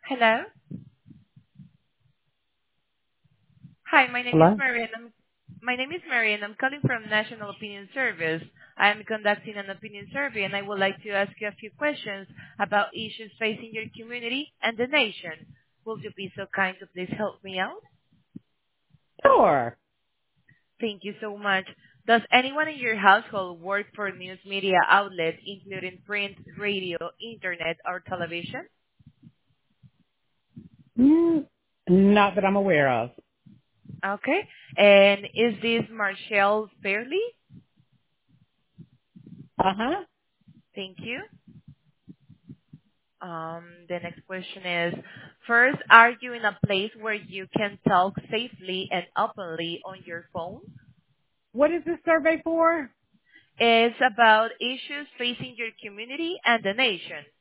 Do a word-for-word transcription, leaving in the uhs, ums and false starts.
Hello. Hi, my name is Hello? Mary, and I'm my name is Mary, and I'm calling from National Opinion Service. I am conducting an opinion survey, and I would like to ask you a few questions about issues facing your community and the nation. Will you be so kind to please help me out? Sure. Thank you so much. Does anyone in your household work for a news media outlet, including print, radio, internet, or television? Mm, not that I'm aware of. Okay. And is this Marshall Fairley? Uh-huh. Thank you. Um, the next question is, first, are you in a place where you can talk safely and openly on your phone? What is this survey for? It's about issues facing your community and the nation.